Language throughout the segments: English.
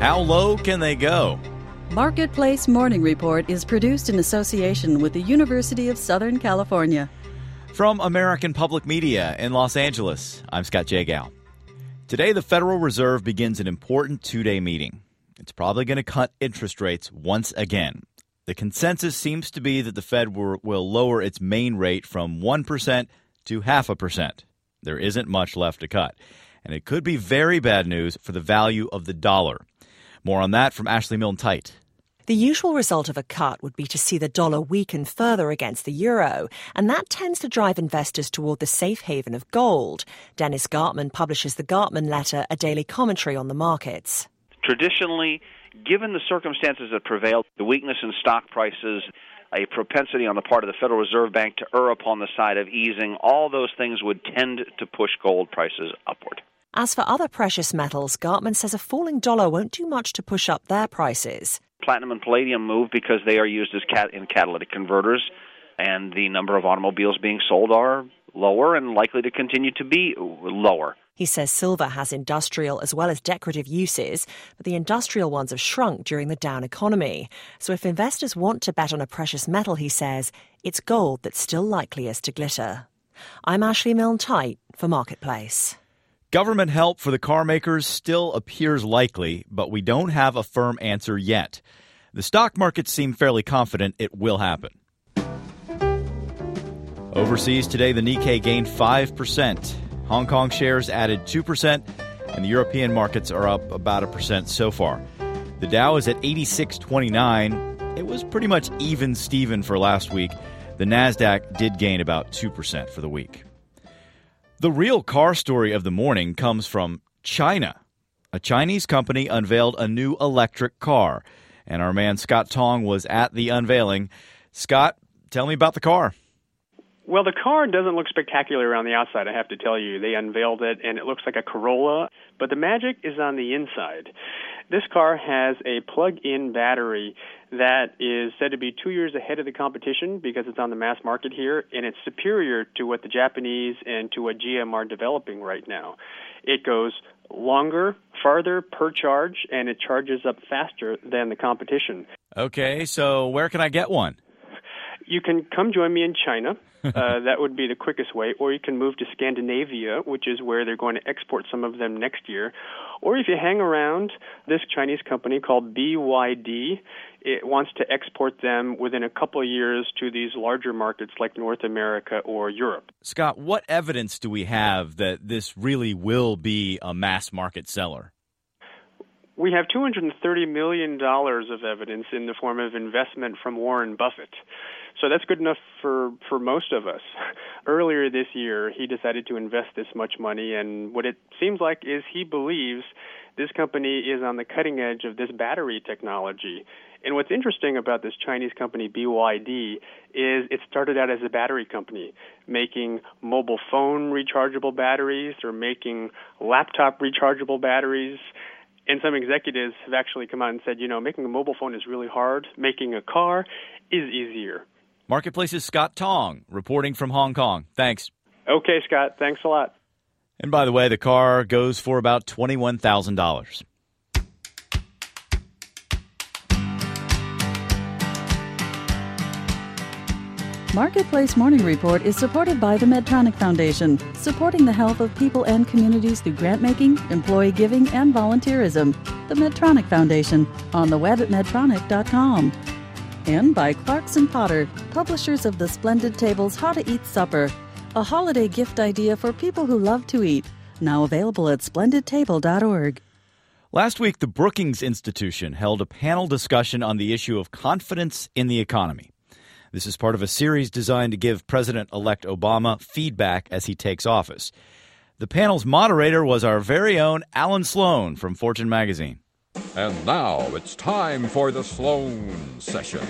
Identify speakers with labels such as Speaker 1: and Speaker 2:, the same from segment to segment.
Speaker 1: How low can they go?
Speaker 2: Marketplace Morning Report is produced in association with the University of Southern California.
Speaker 1: From American Public Media in Los Angeles, I'm Scott Jagow. Today, the Federal Reserve begins an important two-day meeting. It's probably going to cut interest rates once again. The consensus seems to be that the Fed will lower its main rate from 1% to 0.5%. There isn't much left to cut. And it could be very bad news for the value of the dollar. More on that from Ashley Milne-Tite.
Speaker 3: The usual result of a cut would be to see the dollar weaken further against the euro, and that tends to drive investors toward the safe haven of gold. Dennis Gartman publishes the Gartman Letter, a daily commentary on the markets.
Speaker 4: Traditionally, given the circumstances that prevail, the weakness in stock prices, a propensity on the part of the Federal Reserve Bank to err upon the side of easing, all those things would tend to push gold prices upward.
Speaker 3: As for other precious metals, Gartman says a falling dollar won't do much to push up their prices.
Speaker 4: Platinum and palladium move because they are used as in catalytic converters, and the number of automobiles being sold are lower and likely to continue to be lower.
Speaker 3: He says silver has industrial as well as decorative uses, but the industrial ones have shrunk during the down economy. So if investors want to bet on a precious metal, he says, it's gold that's still likeliest to glitter. I'm Ashley Milne-Tite for Marketplace.
Speaker 1: Government help for the car makers still appears likely, but we don't have a firm answer yet. The stock markets seem fairly confident it will happen. Overseas today, the Nikkei gained 5%. Hong Kong shares added 2%, and the European markets are up about 1% so far. The Dow is at 86.29. It was pretty much even Steven for last week. The Nasdaq did gain about 2% for the week. The real car story of the morning comes from China. A Chinese company unveiled a new electric car, and our man Scott Tong was at the unveiling. Scott, tell me about the car.
Speaker 5: Well, the car doesn't look spectacular on the outside, I have to tell you. They unveiled it, and it looks like a Corolla, but the magic is on the inside. This car has a plug-in battery that is said to be 2 years ahead of the competition because it's on the mass market here, and it's superior to what the Japanese and to what GM are developing right now. It goes longer, farther per charge, and it charges up faster than the competition.
Speaker 1: Okay, so where can I get one?
Speaker 5: You can come join me in China. That would be the quickest way. Or you can move to Scandinavia, which is where they're going to export some of them next year. Or if you hang around, this Chinese company called BYD, it wants to export them within a couple of years to these larger markets like North America or Europe.
Speaker 1: Scott, what evidence do we have that this really will be a mass market seller?
Speaker 5: We have $230 million of evidence in the form of investment from Warren Buffett. So that's good enough for most of us. Earlier this year, he decided to invest this much money, and what it seems like is he believes this company is on the cutting edge of this battery technology. And what's interesting about this Chinese company, BYD, is it started out as a battery company, making mobile phone rechargeable batteries or making laptop rechargeable batteries. And some executives have actually come out and said, making a mobile phone is really hard. Making a car is easier.
Speaker 1: Marketplace's Scott Tong, reporting from Hong Kong. Thanks.
Speaker 5: Okay, Scott. Thanks a lot.
Speaker 1: And by the way, the car goes for about $21,000.
Speaker 2: Marketplace Morning Report is supported by the Medtronic Foundation, supporting the health of people and communities through grant-making, employee giving, and volunteerism. The Medtronic Foundation, on the web at medtronic.com. And by Clarkson Potter, publishers of the Splendid Table's How to Eat Supper, a holiday gift idea for people who love to eat. Now available at splendidtable.org.
Speaker 1: Last week, the Brookings Institution held a panel discussion on the issue of confidence in the economy. This is part of a series designed to give President-elect Obama feedback as he takes office. The panel's moderator was our very own Alan Sloan from Fortune magazine.
Speaker 6: And now it's time for the Sloan Sessions.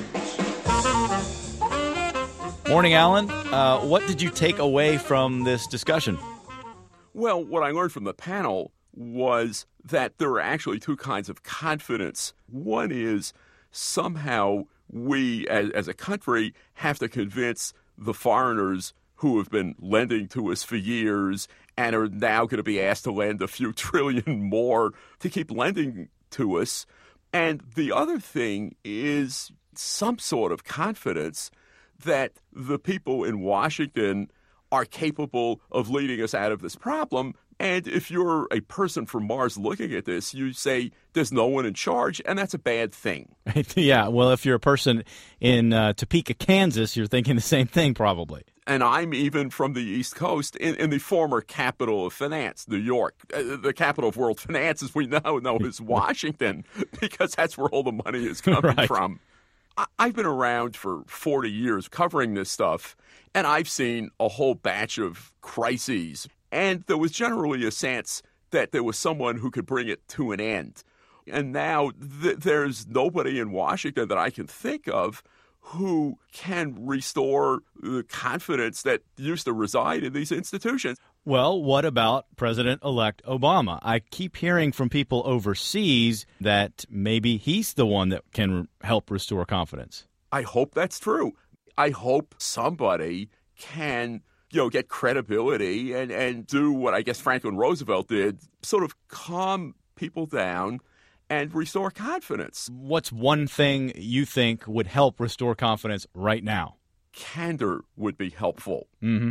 Speaker 1: Morning, Alan. What did you take away from this discussion?
Speaker 7: Well, what I learned from the panel was that there are actually two kinds of confidence. One is somehow we, as a country, have to convince the foreigners who have been lending to us for years and are now going to be asked to lend a few trillion more to keep lending to us. And the other thing is some sort of confidence that the people in Washington are capable of leading us out of this problem. And if you're a person from Mars looking at this, you say there's no one in charge, and that's a bad thing.
Speaker 1: Yeah, well, if you're a person in Topeka, Kansas, you're thinking the same thing probably.
Speaker 7: And I'm even from the East Coast, in the former capital of finance, New York. The capital of world finance, as we now know, is Washington, because that's where all the money is coming from. I've been around for 40 years covering this stuff, and I've seen a whole batch of crises. And there was generally a sense that there was someone who could bring it to an end. And now there's nobody in Washington that I can think of who can restore the confidence that used to reside in these institutions.
Speaker 1: Well, what about President-elect Obama? I keep hearing from people overseas that maybe he's the one that can help restore confidence.
Speaker 7: I hope that's true. I hope somebody can get credibility and do what I guess Franklin Roosevelt did, sort of calm people down and restore confidence.
Speaker 1: What's one thing you think would help restore confidence right now?
Speaker 7: Candor would be helpful,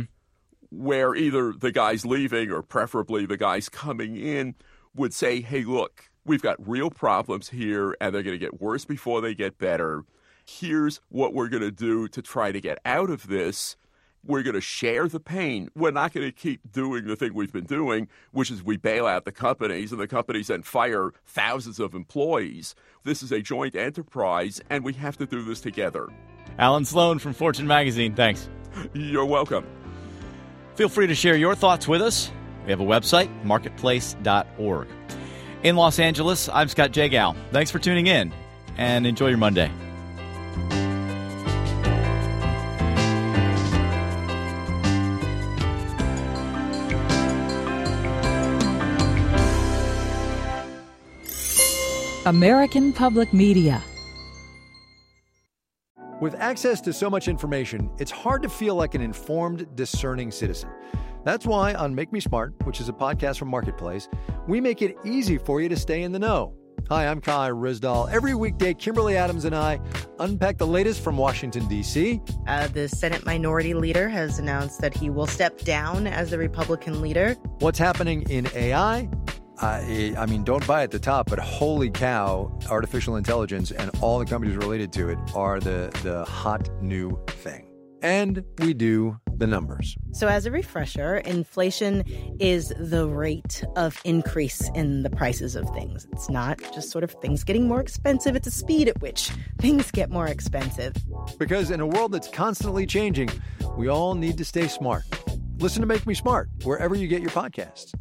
Speaker 1: where
Speaker 7: either the guys leaving or preferably the guys coming in would say, hey, look, we've got real problems here and they're going to get worse before they get better. Here's what we're going to do to try to get out of this. We're going to share the pain. We're not going to keep doing the thing we've been doing, which is we bail out the companies, and the companies then fire thousands of employees. This is a joint enterprise, and we have to do this together.
Speaker 1: Alan Sloan from Fortune Magazine, thanks.
Speaker 7: You're welcome.
Speaker 1: Feel free to share your thoughts with us. We have a website, marketplace.org. In Los Angeles, I'm Scott Jagow. Thanks for tuning in, and enjoy your Monday.
Speaker 8: American Public Media.
Speaker 9: With access to so much information, it's hard to feel like an informed, discerning citizen. That's why on Make Me Smart, which is a podcast from Marketplace, we make it easy for you to stay in the know. Hi, I'm Kai Rizdal. Every weekday, Kimberly Adams and I unpack the latest from Washington, D.C.
Speaker 10: The Senate Minority Leader has announced that he will step down as the Republican leader.
Speaker 9: What's happening in AI? I mean, don't buy at the top, but holy cow, artificial intelligence and all the companies related to it are the hot new thing. And we do the numbers.
Speaker 10: So as a refresher, inflation is the rate of increase in the prices of things. It's not just sort of things getting more expensive. It's the speed at which things get more expensive.
Speaker 9: Because in a world that's constantly changing, we all need to stay smart. Listen to Make Me Smart wherever you get your podcasts.